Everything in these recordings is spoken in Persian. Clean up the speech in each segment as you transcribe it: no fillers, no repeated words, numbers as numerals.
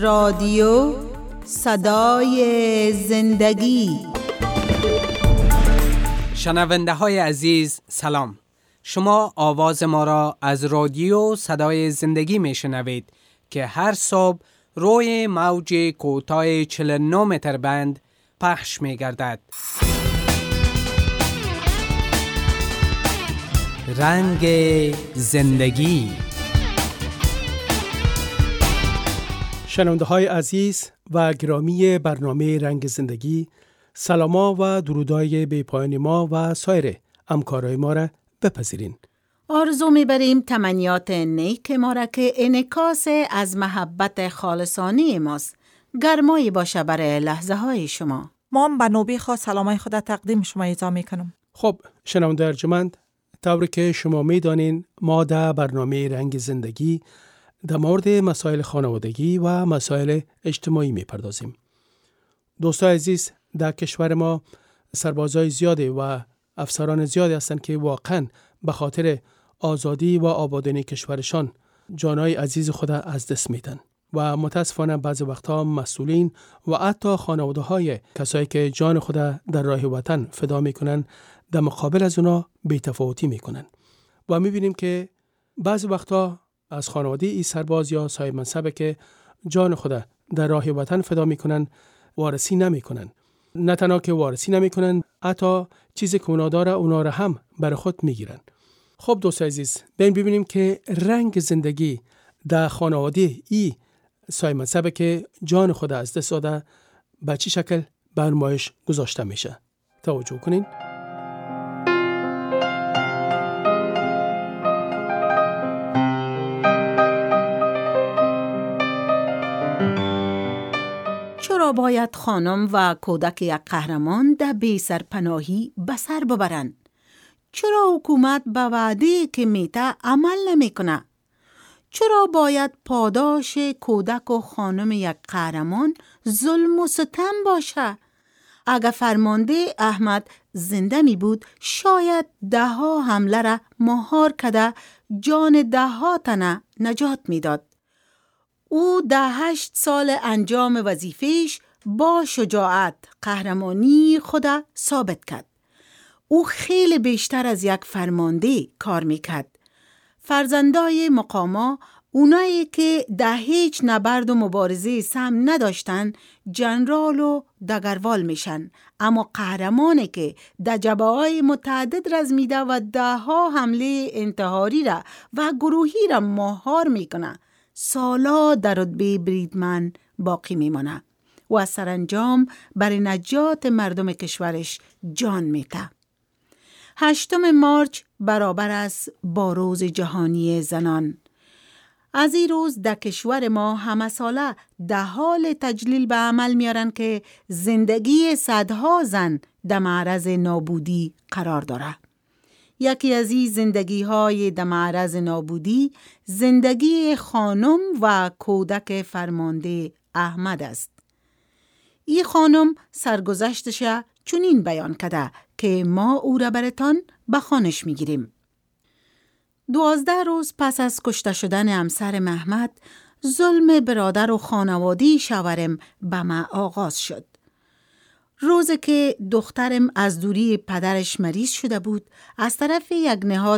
رادیو صدای زندگی. شنونده های عزیز سلام. شما آواز ما را از رادیو صدای زندگی می شنوید که هر صبح روی موج کوتاه 49 متر بند پخش می گردد. رنگ زندگی. شنونده های عزیز و گرامی برنامه رنگ زندگی، سلاما و درودای بی پایان ما و سایر همکارای ما را بپذیرین. آرزو می‌بریم تمنیات نیک ما را که انعکاس از محبت خالصانه ماست گرمایی باشه برای لحظه های شما. ما هم به نوبه خواست سلامای خود تقدیم شما ایضا میکنم. خب شنونده ارجمند، طوری که شما میدانین ما در برنامه رنگ زندگی در مورد مسائل خانوادگی و مسائل اجتماعی میپردازیم. دوستان عزیز، در کشور ما سربازای زیاده و افسران زیادی هستند که واقعا به خاطر آزادی و آبادانی کشورشان جانای عزیز خود از دست میدن و متاسفانه بعضی وقتا مسئولین و حتی خانواده های کسایی که جان خود در راه وطن فدا میکنن در مقابل از اونا بی‌تفاوتی میکنن و میبینیم که بعضی وقتا از خانواده ای سرباز یا صاحب منصبه که جان خود در راه وطن فدا میکنن وارسی نمیکنن. نه تنها که وارسی نمیکنن، حتی چیزی که اونا داره اونا را هم بر خود میگیرن. خب دوست عزیز، ببینیم که رنگ زندگی در خانواده ای صاحب منصبه که جان خود از دست داده به چه شکل به نمایش گذاشته میشه. توجه کنین. چرا باید خانم و کودک یک قهرمان در بی سرپناهی به سر ببرند؟ چرا حکومت به وعده که میته عمل نمیکنه؟ چرا باید پاداش کودک و خانم یک قهرمان ظلم و ستم باشه؟ اگر فرمانده احمد زنده می بود، شاید 10 حمله را مهار کده جان 10 تنه نجات می داد. او 8 سال انجام وظیفهش با شجاعت قهرمانی خود ثابت کرد. او خیلی بیشتر از یک فرمانده کار میکرد. فرزندای مقاما، اونایی که در هیچ نبرد و مبارزه سهم نداشتن، جنرال و دگروال میشن، اما قهرمانی که در جبهه‌های متعدد رزمیده و 10 حمله انتحاری را و گروهی را مهار میکنه، سالا در رتبه بریدمن باقی میمانه و سرانجام برای نجات مردم کشورش جان میده. 8 مارچ برابر است با روز جهانی زنان. از این روز در کشور ما همه ساله در حال تجلیل به عمل میارن که زندگی صدها زن در معرض نابودی قرار داره. یکی از این زندگی های در معرض نابودی زندگی خانم و کودک فرمانده احمد است. این خانم سرگذشتش چنین بیان کرده که ما او را براتان به خوانش میگیریم. 12 روز پس از کشته شدن همسر محمد، ظلم برادر و خانوادی شوهرم به ما آغاز شد. روزی که دخترم از دوری پدرش مریض شده بود، از طرف یک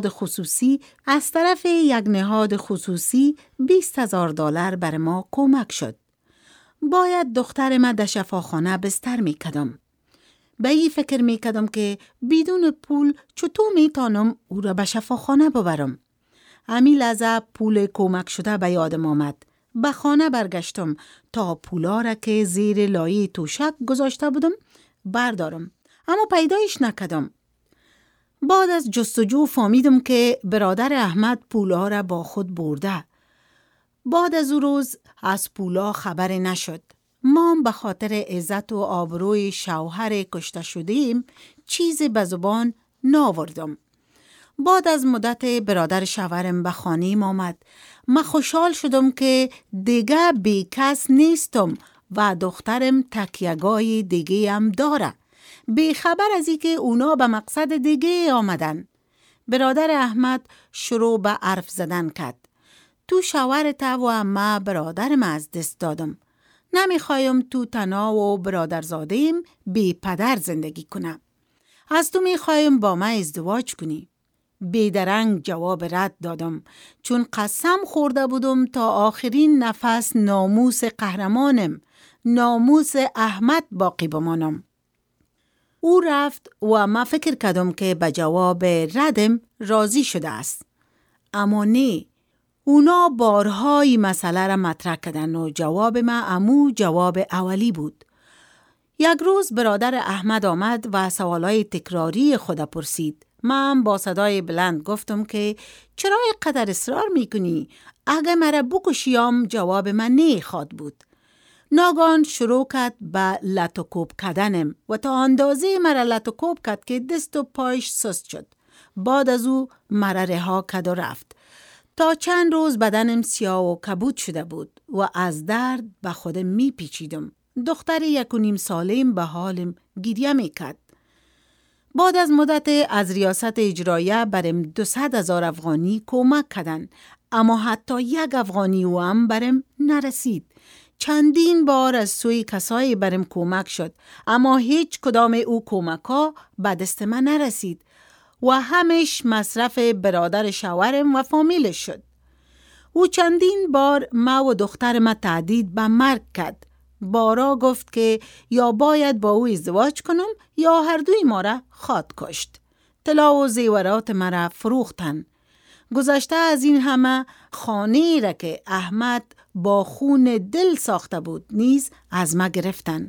نهاد خصوصی $20,000 بر ما کمک شد. باید دخترم در شفاخانه بستر میکردم. به این فکر میکردم که بدون پول چطور میتونم او را به شفاخانه ببرم. همین لحظه پول کمک شده به یادم آمد. به خانه برگشتم تا پولا را که زیر لایه توشک گذاشته بودم بردارم، اما پیدایش نکردم. بعد از جستجو فهمیدم که برادر احمد پولا را با خود برده. بعد از او روز از پولا خبر نشد. ما به خاطر عزت و آبروی شوهر کشته شدیم چیزی به زبان ناوردم. بعد از مدت برادر شوهرم به خانه‌ام آمد. من خوشحال شدم که دیگه بی کس نیستم و دخترم تکیه‌گاه دیگه هم داره. بی خبر از این که اونا به مقصد دیگه آمدن. برادر احمد شروع به حرف زدن کرد. تو شوهرت و ما برادرم از دست دادم. نمیخوایم تو تنها و برادرزاده‌ایم بی پدر زندگی کنم. از تو میخوایم با من ازدواج کنی. بیدرنگ جواب رد دادم، چون قسم خورده بودم تا آخرین نفس ناموس قهرمانم، ناموس احمد باقی بمانم. او رفت و ما فکر کردم که به جواب ردم راضی شده است. اما نه، اونا بارهای مسئله را مطرح کردن و جواب ما امو جواب اولی بود. یک روز برادر احمد آمد و سوالای تکراری خود پرسید. من با صدای بلند گفتم که چرا اینقدر اصرار میکنی؟ اگه مرا بکشیم جواب من نه خواد بود. ناگهان شروع کرد به لطوکوب کردنم و تا اندازه مرا لطوکوب کرد که دست و پایش سست شد. بعد از او مرا رها کرد و رفت. تا چند روز بدنم سیاه و کبود شده بود و از درد به خودم میپیچیدم. دختر 1.5 ساله‌ام به حالم گریه میکرد. بعد از مدت از ریاست اجرایه برم 200,000 افغانی کمک کردن، اما حتی 1 افغانی او هم برم نرسید. چندین بار از سوی کسایی برم کمک شد، اما هیچ کدام او کمک ها به دست من نرسید و همش مصرف برادر شوهرم و فامیلش شد. او چندین بار ما و دختر ما تهدید به مرگ کرد. بارا گفت که یا باید با او ازدواج کنم یا هر دوی ما را خواهد کشت. طلا و زیورات مرا فروختن. گذشته از این همه خانه‌ای را که احمد با خون دل ساخته بود نیز از ما گرفتن.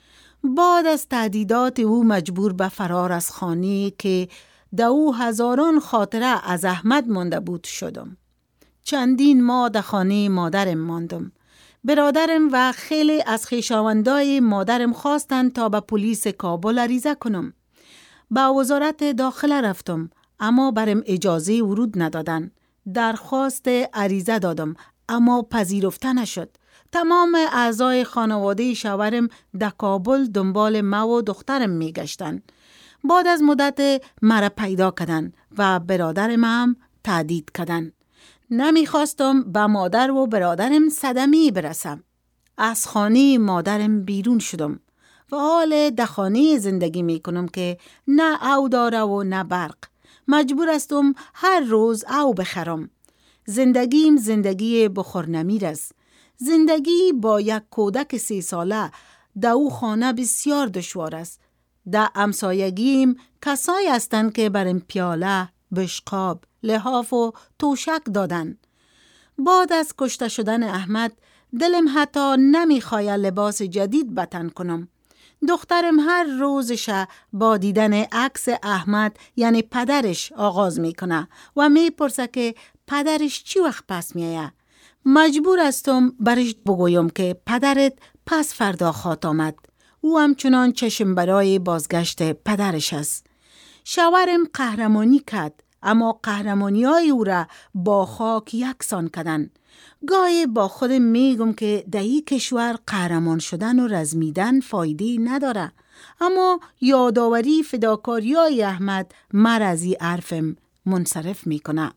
بعد از تهدیدات او مجبور به فرار از خانه‌ای که در او هزاران خاطره از احمد مانده بود شدم. چندین ماه در خانه مادرم ماندم. برادرم و خیلی از خویشاوندای مادرم خواستند تا به پلیس کابل عریضه کنم. به وزارت داخله رفتم، اما برم اجازه ورود ندادن. درخواست عریضه دادم، اما پذیرفته نشد. تمام اعضای خانواده شوهرم در کابل دنبال ما و دخترم می گشتن. بعد از مدت مرا پیدا کردن و برادرم هم تهدید کردن. نمیخواستم به مادر و برادرم صدمه برسم. از خانه مادرم بیرون شدم و حال در خانه زندگی میکنم که نه او داره و نه برق. مجبور هستم هر روز او بخرم. زندگیم زندگی بخورنمیر است. زندگی با یک کودک 3 ساله در او خانه بسیار دشوار است. در همسایگیم کسایی هستند که برم پیاله، بشقاب، لحاف و توشک دادن. بعد از کشته شدن احمد دلم حتی نمیخواد لباس جدید به تن کنم. دخترم هر روزش با دیدن عکس احمد یعنی پدرش آغاز میکنه و میپرسه که پدرش چی وقت پس میایه. مجبور هستم برش بگویم که پدرت پس فردا خواهد آمد. او همچنان چشم برای بازگشت پدرش است. شوهرم قهرمانی کرد، اما قهرمانی های او را با خاک یکسان کردن. گاهی با خودم میگم که در این کشور قهرمان شدن و رزمیدن فایده نداره، اما یادآوری فداکاری های احمد مر از این حرفم منصرف میکنه.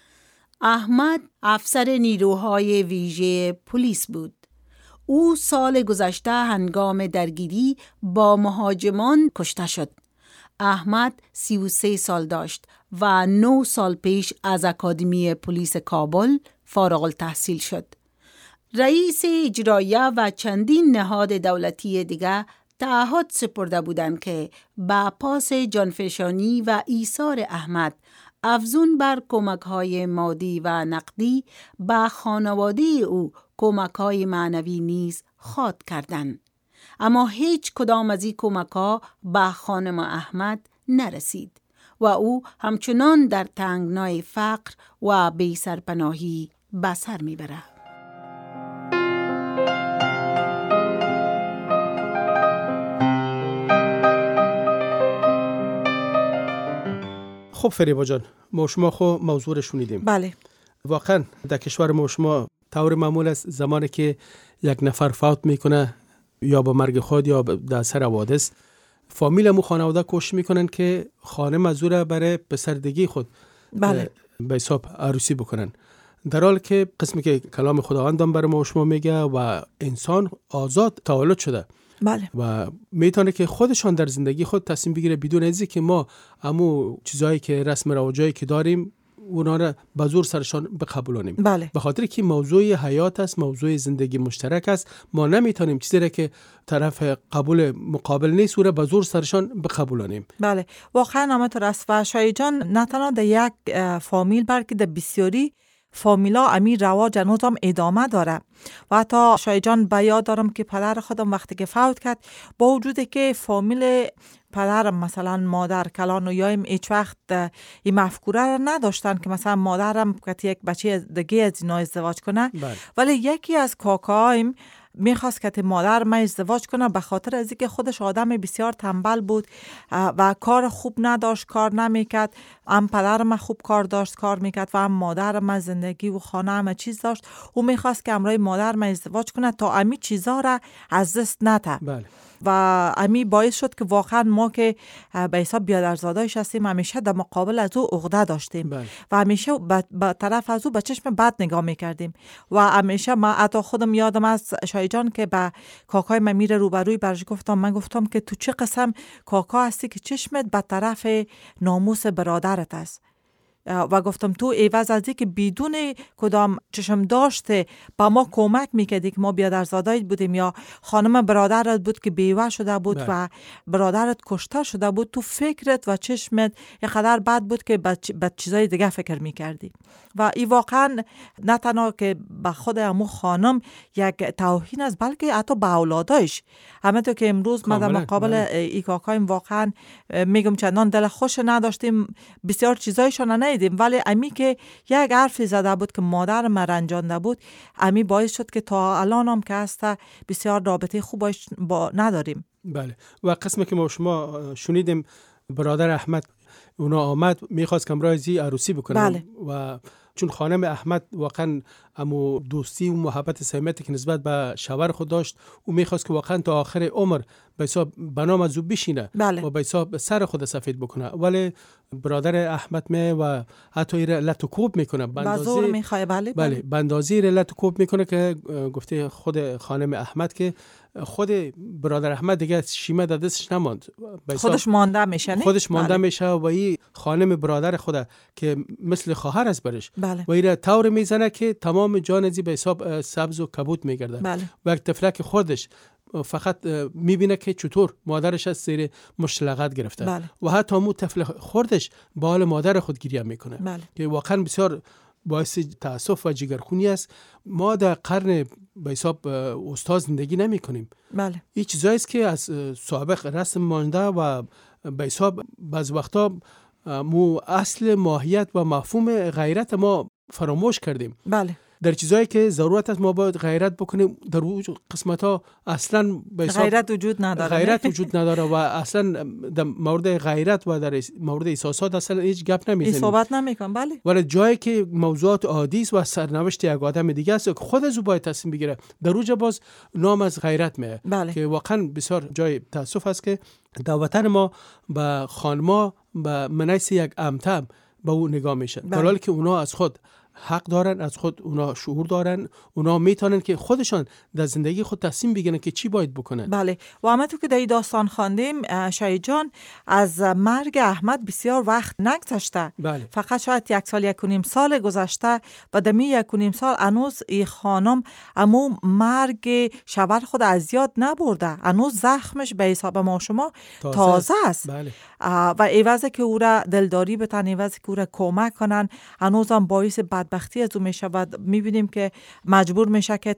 احمد افسر نیروهای ویژه پلیس بود. او سال گذشته هنگام درگیری با مهاجمان کشته شد. احمد 33 سال داشت و 9 سال پیش از اکادمی پلیس کابل فارغ التحصیل شد. رئیس اجرایه و چندین نهاد دولتی دیگر تعهد سپرده بودند که با پاس جانفشانی و ایثار احمد افزون بر کمک‌های مادی و نقدی به خانواده او کمک‌های معنوی نیز خواد کردند. اما هیچ کدام از این کمک‌ها به خانم احمد نرسید و او همچنان در تنگنای فقر و بی سرپناهی به سر میبره. خب فریبا جان، ما شما خو موضوع رو شنیدیم. بله. واقعا در کشور ما شما طور معمول است زمانی که یک نفر فوت میکنه یا با مرگ خود یا در اثر حوادث، فامیل مو خانواده کوشش میکنن که خانه مزوره برای پسردگی خود بله به حساب عروسی بکنن. در حالی که قسمی که کلام خداوند برای ما و شما میگه و انسان آزاد تولد شده بله. و میتونه که خودشان در زندگی خود تصمیم بگیره بدون از که ما همو چیزایی که رسم رواجایی که داریم اونا را به زور سرشان بقبولانیم. بله. به خاطر که موضوع حیات است، موضوع زندگی مشترک است، ما نمیتونیم چیزی را که طرف قبول مقابل نیست او را به زور سرشان بقبولانیم. بله، واقعا همینطور است. و شایع جان نه تنها در یک فامیل بلکه در بسیاری فامیلا امی رواج هنوز هم ادامه داره. و حتی شایع جان به یاد دارم که پدر خودم وقتی که فوت کرد، با وجودی که فامیل پدرم مثلا مادر کلان و یایم هیچ وقت این مفکوره را نداشتن که مثلا مادرم که یک بچه دیگه از اینا ازدواج کنه. ولی یکی از کاکایم میخواست که مادر من ازدواج کنه به خاطر از اینکه خودش آدم بسیار تنبل بود و کار خوب نداشت، کار نمیکرد. هم پدر من خوب کار داشت، کار میکرد، و هم مادر من زندگی و خانه همه چیز داشت. او میخواست که امروی مادر من ازدواج کنه تا امی چیزا را از دست نده. بله. و امی باعث شد که واقعا ما که به حساب بیادرزادایش هستیم همیشه در مقابل از او عقده داشتیم. بله. و همیشه به طرف از او به چشم بد نگاه میکردیم. و همیشه من حتی خودم یادم از شایع جان که به کاکای من میره روبروی برش گفتم، من گفتم که تو چه قسم کاکا هستی که چشمت به طرف ناموس برادرت است. و گفتم تو عوض از که بدون کدام چشم داشته با ما کمک میکردی که ما بیادرزادایت بودیم یا خانم برادرت بود که بیوه شده بود و برادرت کشته شده بود، تو فکرت و چشمت یه قدر بد بود که به چیزای دیگه فکر میکردی. و این واقعا نه تنها که به خود امو خانم یک توهین است بلکه حتی به اولادایش. همونطور که امروز ما در مقابل ای کاکایم واقعا میگم چندان دل خوش نداشتیم، بسیار چیزایشان ندیدیم، ولی امی که یک حرفی زده بود که مادر ما رنجانده بود، امی باعث شد که تا الان هم که هست بسیار رابطه خوب با نداریم. بله. و قسمی که ما شما شنیدیم برادر احمد اونا آمد میخواست که امرازی عروسی بکنه. بله. و چون خانم احمد واقعا امو دوستی و محبت صمیمی که نسبت به شوهر خود داشت، او میخواست که واقعا تا آخر عمر به حساب بنام از او بشینه. بله. و به حساب سر خود سفید بکنه. ولی برادر احمد می و حتی ایره لطوکوب میکنه، بازور میخواه. بله بندازی ایره لطوکوب میکنه که گفته خود خانم احمد که خود برادر احمد دیگه شیمه در دستش نماند، خودش مانده میشه. خودش مانده میشه و این خانم برادر خود که مثل خواهر است برش. بله. و ایره طور میزنه که تمام جان ازی به حساب سبز و کبود میگرده. بله. و یک تفلک خودش فقط میبینه که چطور مادرش از زیر مشلغت گرفته. بله. و حتی مو طفل خودش با حال مادر خود گریه میکنه. بله. که واقعا بسیار باعث تاسف و جگرخونی است. ما در قرن به حساب استاد زندگی نمی کنیم. بله. این چیزایی است که از سابق رسم مانده و به حساب بعض وقتا مو اصل ماهیت و مفهوم غیرت ما فراموش کردیم. بله. در چیزایی که ضرورت است ما باید غیرت بکنیم، در قسمت ها اصلا غیرت وجود نداره. غیرت وجود نداره و اصلا در مورد غیرت و در مورد احساسات اصلا هیچ گپ نمیزنیم، صحبت نمیکنم. بله. ولی جایی که موضوعات عادی است و سرنوشت یک آدم دیگه است که خود از او باید تصمیم بگیره، در اونجا باز نام از غیرت میه. بله. که واقعا بسیار جای تاسف است که در وطن ما به خانما به منیس یک امتم به او نگاه میشه، در حالی که اونا از خود حق دارن، از خود اونا شعور دارن، اونا میتونن که خودشان در زندگی خود تصمیم بگیرن که چی باید بکنن. بله. و همونطور که در این داستان خواندیم شایع جان، از مرگ احمد بسیار وقت نگذشته. بله. فقط شاید 1 سال 1.5 سال گذشته و در می 1.5 سال هنوز این خانم امو مرگ شوهر خود از یاد نبرده، هنوز زخمش به حساب ما شما تازه است. بله. و عوض که او را دلداری بتن، عوض که او را کمک کنن، هنوز هم باعث بدبختی از او میشه و میبینیم که مجبور میشه که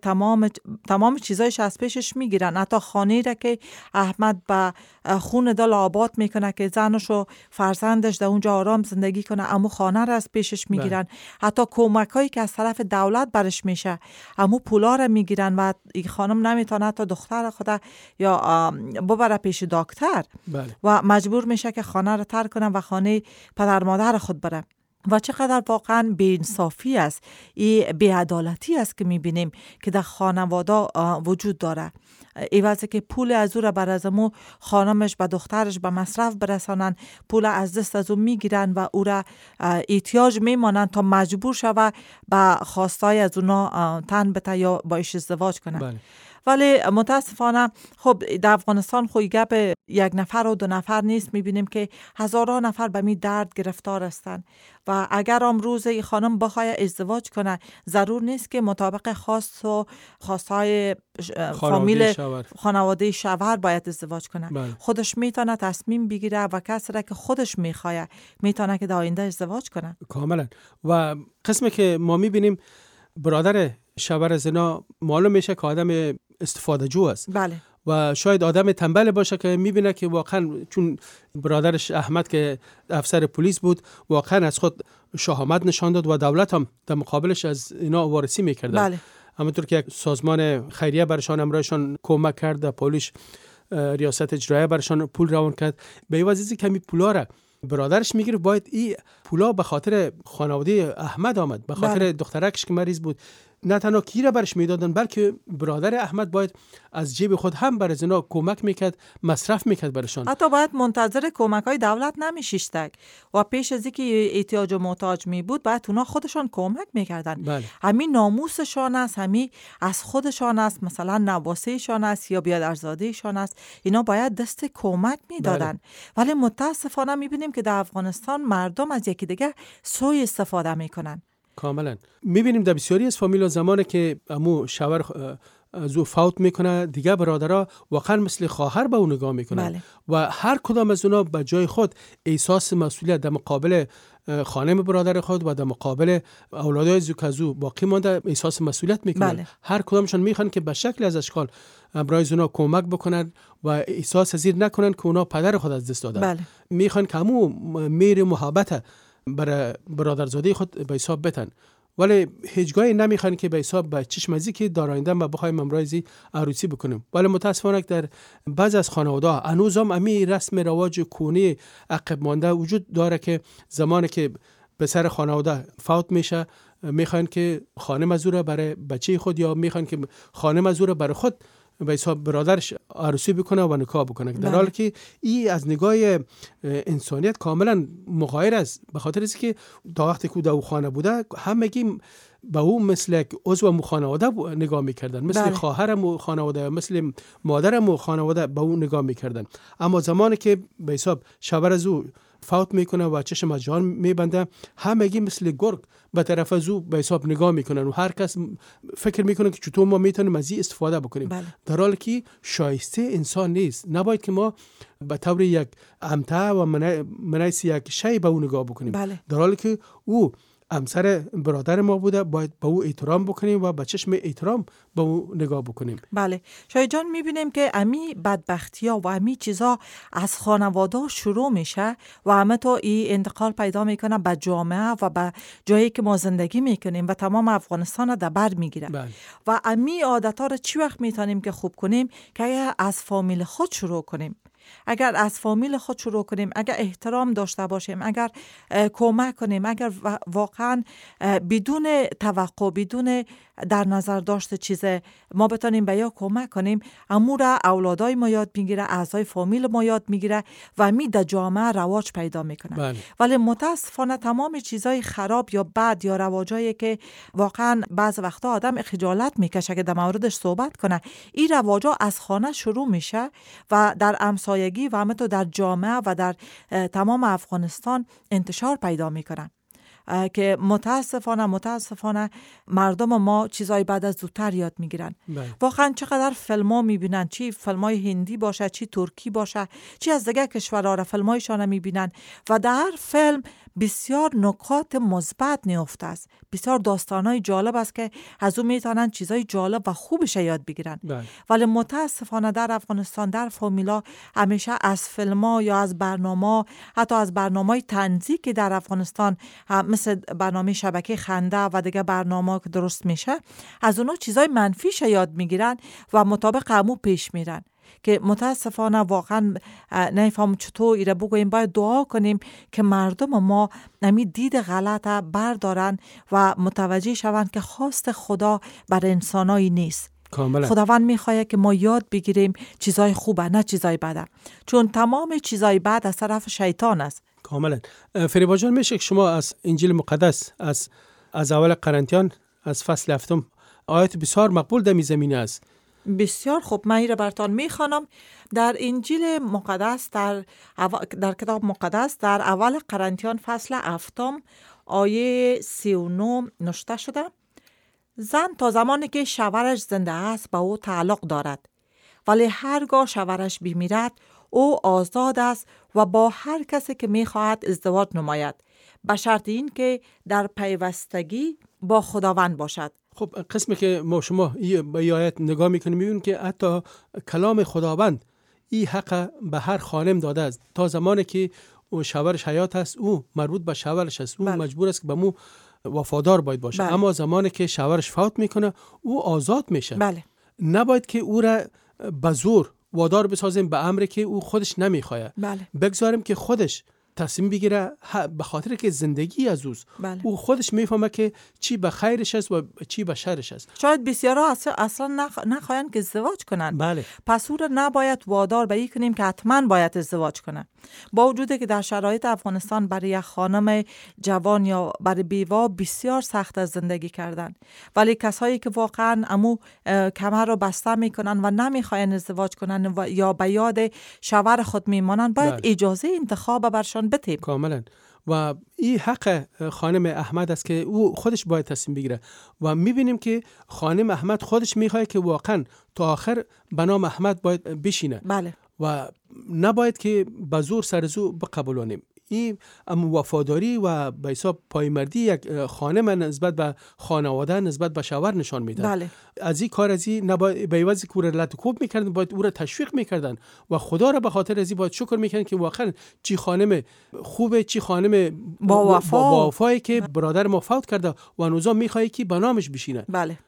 تمام چیزایش از پیشش میگیرن. حتی خانه را که احمد به خون دل آباد میکنه که زنش و فرزندش در اونجا آرام زندگی کنه، امو خانه را از پیشش میگیرن. حتی کمکایی که از طرف دولت برش میشه، امو پولا را میگیرن و این خانم نمیتونه حتی دختر خود یا ببره پیش دکتر. بله. و مجبور میشه که خانه را ترک کنه و خانه پدر مادر خود بره. و چقدر واقعا بی‌انصافی است، این بی‌عدالتی است که می‌بینیم که در خانواده وجود داره. ایوازه که پول از او را بر از امو خانمش به دخترش به مصرف برسانن، پول از دست از او میگیرن و او را احتیاج میمانن تا مجبور شوه به خواستای از اونا تن بته یا باش ازدواج کنن. بله. ولی متاسفانه خب در افغانستان خوی گپ یک نفر و دو نفر نیست، میبینیم که هزاران نفر به می درد گرفتار هستند و اگر امروز این خانم بخواد ازدواج کنه ضرور نیست که مطابق خواست و خواستهای فامیل خانواده شوهر باید ازدواج کنه. بله. خودش میتونه تصمیم بگیره و کسی را که خودش میخواد میتونه که در آینده ازدواج کنه. کاملا. و قسمی که ما میبینیم برادر شوهر زنا معلوم میشه که آدم استفاده جو است. بله. و شاید آدم تنبل باشه که میبینه که واقعا چون برادرش احمد که افسر پلیس بود واقعا از خود شهامت نشان داد و دولت هم در مقابلش از اینا وارسی میکردن. بله. همونطور که یک سازمان خیریه برشان امرایشان کمک کرد، در پولیش ریاست اجرایه برشان پول روان کرد. به این واسطه کمی پولا را برادرش میگیره، باید این پولا به خاطر خانواده احمد آمد، به خاطر دخترکش که مریض بود، نه تنها کیره برش میدادن بلکه برادر احمد باید از جیب خود هم برای زنا کمک میکرد، مصرف میکرد برشان. حتی باید منتظر کمک های دولت نمیشیستک و پیش از اینکه احتیاج و محتاج می بود باید اونا خودشان کمک میکردن. بله. همین ناموسشان است، همین از خودشان است، مثلا نواسهشان است یا بیادرزادهشان است، اینا باید دست کمک میدادن. ولی متاسفانه میبینیم که در افغانستان مردم از یکی دیگه سوء استفاده میکنن. کاملا. میبینیم در بسیاری از فامیل زمانی که امو شوهر از او فوت میکنه، دیگه برادرها واقعا مثل خواهر به اون نگاه میکنن. بله. و هر کدام از اونا به جای خود احساس مسئولیت در مقابل خانم برادر خود و در مقابل اولادای زوکازو باقی مانده احساس مسئولیت میکنن. بله. هر کدامشون میخوان که به شکل از اشکال برای اونا کمک بکنن و احساس زیر نکنن که اونا پدر خود از دست دادن. بله. میخوان که همو میر محبت برای برادرزاده خود به حساب بتن، ولی هیچگاهی نمیخوان که به حساب به چشم ازی که در آینده ما بخوایم امرایزی عروسی بکنیم. ولی متاسفانه در بعض از خانواده‌ها هنوز هم امی رسم رواج کونی عقب مانده وجود داره که زمانی که پسر خانواده فوت میشه میخوان که خانم از او را برای بچه خود یا میخوان که خانم از او را برای خود به حساب برادرش عروسی بکنه و نکاح بکنه. در حالی که این از نگاه انسانیت کاملا مغایر است، به خاطر اینکه تا وقتی که در خانه بوده همگی به او مثل عضو خانواده نگاه میکردن، مثل خواهرم خانواده، مثل مادرم خانواده به او نگاه میکردن. اما زمانی که به حساب شوهر از او فوت میکنه و چشم از جان میبنده همگی مثل گرگ به طرف از او به حساب نگاه میکنن و هر کس فکر میکنه که چطور ما میتونیم از این استفاده بکنیم. در حالی که شایسته انسان نیست. نباید که ما به طور یک امتع و منیس یک شی به او نگاه بکنیم. در حالی که او همسر برادر ما بوده، باید به او احترام بکنیم و به چشم احترام به او نگاه بکنیم. بله شاید جان، میبینیم که امی بدبختی ها و امی چیزا از خانواده شروع میشه و همه تو این انتقال پیدا میکنه به جامعه و به جایی که ما زندگی میکنیم و تمام افغانستان رو در بر میگیره. و امی عادت ها رو چی وقت میتونیم که خوب کنیم؟ که از فامیل خود شروع کنیم. اگر از فامیل خود شروع کنیم، اگر احترام داشته باشیم، اگر کمک کنیم، اگر واقعا بدون توقع، بدون در نظر داشته چیز ما بتونیم به یا کمک کنیم، امور اولادای ما یاد میگیره، اعضای فامیل ما یاد میگیره و می در جامعه رواج پیدا میکنه. ولی متاسفانه تمام چیزای خراب یا بد یا رواجایی که واقعا بعض وقتا آدم خجالت میکشه که در موردش صحبت کنه، این رواجا از خانه شروع میشه و در همسایگی و همه تو در جامعه و در تمام افغانستان انتشار پیدا میکنه که متاسفانه مردم ما چیزای بعد از زودتر یاد میگیرن. واقعا چقدر فیلم‌ها میبینن، چی فیلم‌های هندی باشه، چی ترکی باشه، چی از دیگه کشورها را فیلم‌هایشان میبینن و در هر فیلم بسیار نکات مثبت نیافته است، بسیار داستانای جالب است که از اون میتونن چیزای جالب و خوبش یاد بگیرن. ولی متاسفانه در افغانستان در فامیلا همیشه از فیلم‌ها یا از برنامه‌ها، حتی از برنامه‌های طنزی که در افغانستان مثل برنامه شبکه خنده و دیگه برنامه‌ها که درست میشه، از اونها چیزای منفیش یاد میگیرن و مطابق همون پیش میرن. که متاسفانه واقعا نمیفهم چطور ایره بگوییم. باید دعا کنیم که مردم ما نمی دید غلطه بردارن و متوجه شوند که خواست خدا بر انسانایی نیست. کاملا. خداوند میخواد که ما یاد بگیریم چیزای خوبه نه چیزای بده، چون تمام چیزای بد از طرف شیطان است. کاملا. فریبا جان، میشه که شما از انجیل مقدس از اول قرنتیان از فصل 7 آیت بسیار مقبول در می زمینه است؟ بسیار خوب، من ایره براتان میخوانم. در انجیل مقدس در کتاب مقدس در اول قرنتیان فصل 7 آیه 39 نوشته شده: زن تا زمانی که شوهرش زنده است به او تعلق دارد، ولی هرگاه شوهرش بمیرد او آزاد است و با هر کسی که میخواهد ازدواج نماید، به شرط این که در پیوستگی با خداوند باشد. خب قسمی که ما شما به آیت نگاه میکنیم میبینیم که حتی کلام خداوند این حق به هر خانم داده است. تا زمانی که او شوهرش حیات است او مربوط به شوهرش است، او مجبور است که به مو وفادار باید باشه. اما زمانی که شوهرش فوت میکنه او آزاد میشه. نباید که او را به زور وادار بسازیم به امری که او خودش نمیخواد. بگذاریم که خودش تصمیم بگیره، به خاطر که زندگی از اوست. او خودش میفهمه که چی به خیرش است و چی به شرش است. شاید بسیارا اصلا نخواهند که ازدواج کنند. پس او را نباید وادار به این کنیم که حتما باید ازدواج کنه. با وجودی که در شرایط افغانستان برای یک خانم جوان یا برای بیوه بسیار سخت از زندگی کردن، ولی کسایی که واقعا امو کمر رو بسته میکنن و نمیخواین ازدواج کنن و یا به یاد شوهر خود میمانن، باید اجازه انتخاب برشان بدیم. کاملا. و این حق خانم احمد است که او خودش باید تصمیم بگیره و میبینیم که خانم احمد خودش میخواد که واقعا تا آخر به نام احمد باید بشینه. و نباید که به زور سرزو بقبولانیم. این وفاداری و به حساب پایمردی یک خانم نسبت به خانواده، نسبت به شوهر نشان میده. از این کار از این نباید به عوض که او را لطکوب میکردن، باید او را تشویق میکردن و خدا را به خاطر از این باید شکر میکردن که واقعا چی خانم خوبه، چی خانم با وفایی که برادر ما فوت کرده و نوزا میخواد که به نامش بشینه.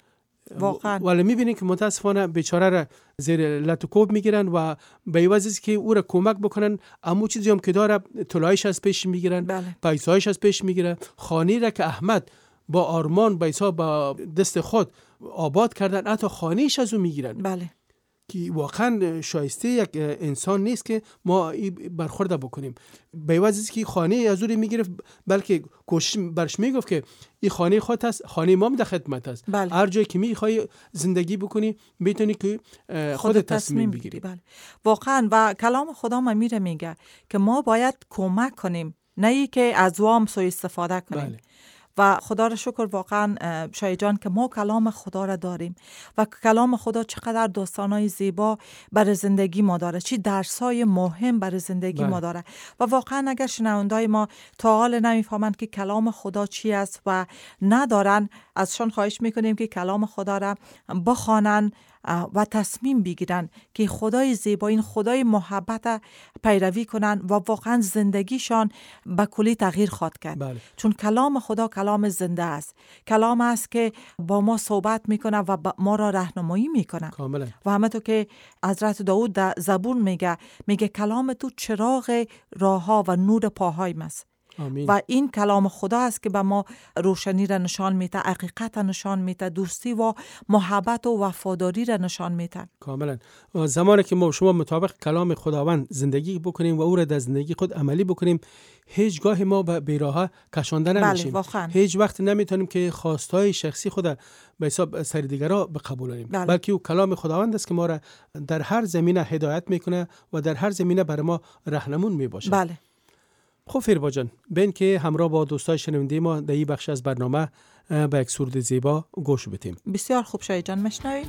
واقعا. ولی میبینین که متاسفانه بیچاره را زیر لطکوب میگیرن و به عوض از که او را کمک بکنن امو چیزی هم که داره طلایش از پیش میگیرن، پیسایش از پیش میگیرن. خانی را که احمد با آرمان به حساب با دست خود آباد کردن، حتی خانیش از او میگیرن. که واقعا شایسته یک انسان نیست که ما برخورد بکنیم. به عوض از که خانه از او میگرفت، بلکه کوشش برش میگفت که این خانه خودت است، خانه ما هم در خدمت است. هر جایی که میخوای زندگی بکنی میتونی که خودت تصمیم بگیری. واقعا. و کلام خدا ما میگه که ما باید کمک کنیم، نه ای که از وام سوء استفاده کنیم. و خدا را شکر واقعا شای جان که ما کلام خدا را داریم و کلام خدا چقدر داستانای زیبا برای زندگی ما داره، چی درسای مهم برای زندگی ما داره. و واقعا اگر شنوندای ما تا حال نمیفهمند که کلام خدا چی است و ندارن، ازشان خواهش میکنیم که کلام خدا را بخوانن و تصمیم بگیرن که خدای زیبا، این خدای محبت پیروی کنن و واقعا زندگیشان به کلی تغییر خواهد کرد. چون کلام خدا کلام زنده است، کلام است که با ما صحبت میکنه و ما را راهنمایی میکنه. و همونطور که حضرت داود در زبور میگه کلام تو چراغ راهها و نور پاهایم است. آمین. و این کلام خدا است که به ما روشنی را نشان میده، حقیقت را نشان میده، دوستی و محبت و وفاداری را نشان میده. کاملا. زمانی که ما شما مطابق کلام خداوند زندگی بکنیم و او را در زندگی خود عملی بکنیم، هیچگاه ما به بیراه کشانده نمیشیم. هیچ وقت نمیتونیم که خواستهای شخصی خود به حساب سر دیگران بقبولانیم. بلکه او کلام خداوند است که ما را در هر زمینه هدایت میکنه و در هر زمینه برای ما راهنمون میباشه. خب فریبا جان، بین که همراه با دوستای شنونده ما در این بخش از برنامه به یک سرود زیبا گوش بدیم. بسیار خوب شای جان، مشنویم.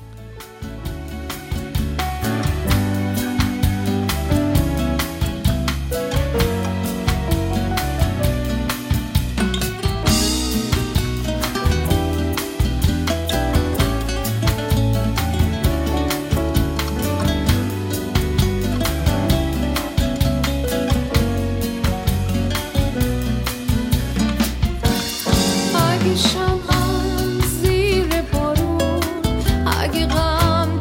شمعم زیر بارون، اگه غم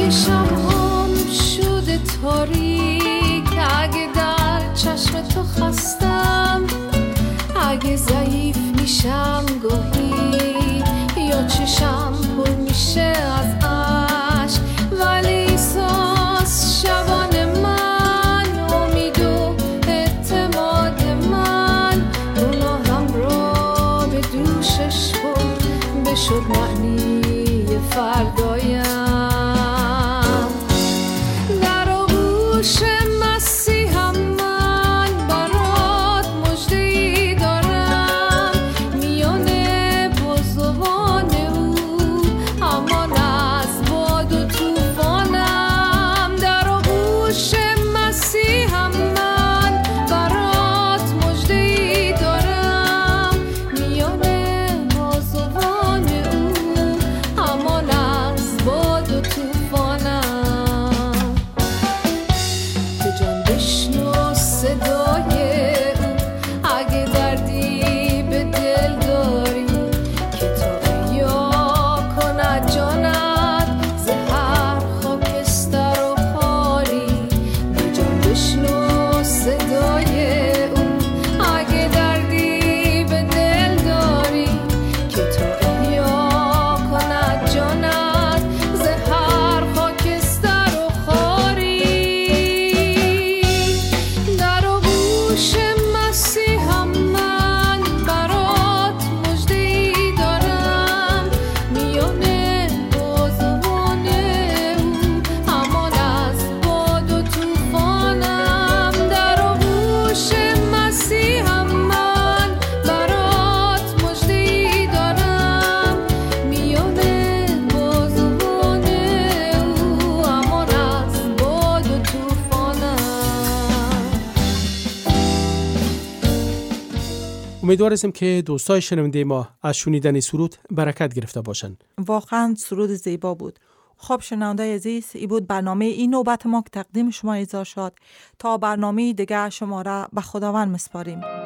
اگه شبم شده تاریک، اگه در چشم تو خستم، اگه ضعیف میشم گاهی یا چشم پر میشه از عشق، ولی احساس شبان من، امید و اعتماد من، گناهم را به دوشش برد، بشد معنی فردایم. در آغوش مسیحم من برات مژده‌ای دارم، میان بزرگان او امان از باد و طوفانم. در آغوش مسیحم من برات مژده‌ای دارم، میان بزرگان او امان از باد و طوفانم. به جان بشنو صدای او، اگه دردی به دل داری، که تا احیا کند جانت ز هر خاکستر و خاری. به جان بشنو صدای او، اگه دردی به دل داری، که تا احیا کند جانت ز هر خاکستر و خاری. در آغوش مسیحم من برات مژده‌ای دارم، میان بازوان او امان از باد و طوفانم. در آغوش مسیحم من برات مژده‌ای دارم، میان بازوان او امان از باد و طوفانم. امیدوار هستیم که دوستای شنونده ما از شنیدن سرود برکت گرفته باشند. واقعا سرود زیبا بود. خب شنونده عزیز، ای بود برنامه این نوبت ما که تقدیم شما ایزا شد. تا برنامه دیگه شما را به خداوند مسپاریم.